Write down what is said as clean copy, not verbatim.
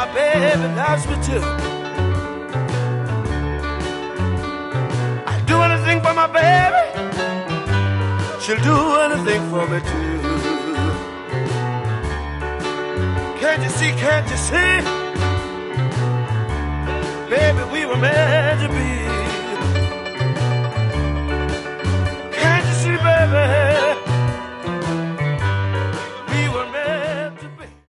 my baby loves me too. I'd do anything for my baby. She'll do anything for me too. Can't you see, can't you see? Baby, we were meant to be.